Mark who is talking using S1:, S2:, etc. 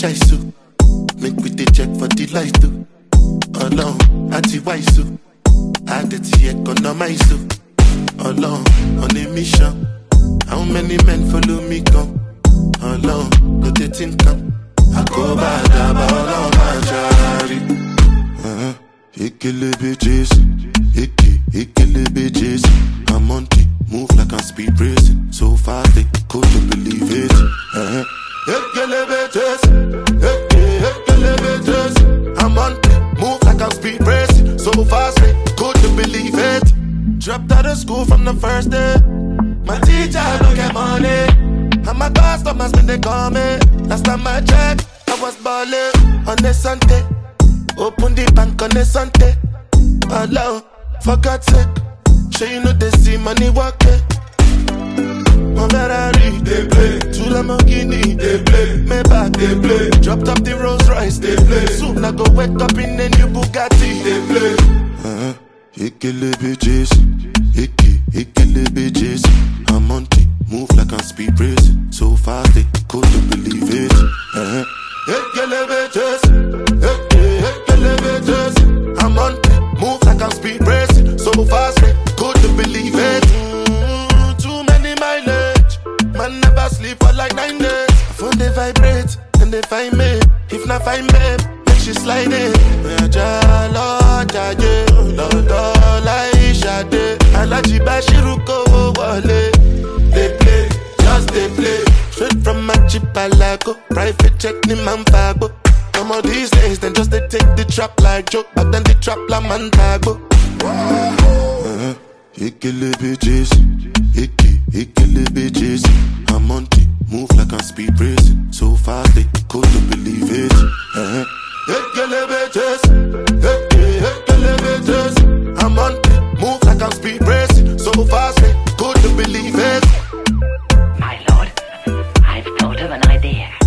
S1: so. Make we the check for the light too. Alone, anti-wise so. Add it to economize so. Alone, on a mission. How many men follow me come? Alone, go they think come. I go bad about all my jari. Ikele bitches, ikele bitches. I'm on it, move like I'm speed racing. So fast they couldn't believe it. Ikele bitches, ikele bitches. I'm on it, move like I'm speed racing. So fast they couldn't believe it. Dropped out of school from the first day. My teacher don't get money, and my customers when they call me. Last time I checked, I was balling on the Sunday. Open the bank on the Sunday. Alone, for God's sake. Sure you know they see money working. One Ferrari, they play. Two Lamborghini, they play. Maybach, they play. Dropped up the Rolls Royce, they play. Soon I go wake up in a new Bugatti, they play. Ikele bitches, ikele bitches. I'm on it, move like I'm speed racing. So fast they couldn't believe it. Ikele bitches, ikele bitches. I'm on it, move like I'm speed racing. So fast they couldn't believe it. Too many mileage, man never sleep for like 9 days. Phone they vibrate, and they find me. If not find me, make she slide in. Alaji Bashiruko wale. They play, just they play. Straight from my chipalago. Private check ni manfago. Some of these days, then just they take the trap like joke. But then the trap la mantago. Ikele bitches, ikele bitches. I'm on it, move like I'm speed racing. So fast they couldn't believe it. Ikele bitches, ikele bitches. I'm on it, move like I'm speed racing. So fast they couldn't believe it.
S2: My lord, I've thought of an idea.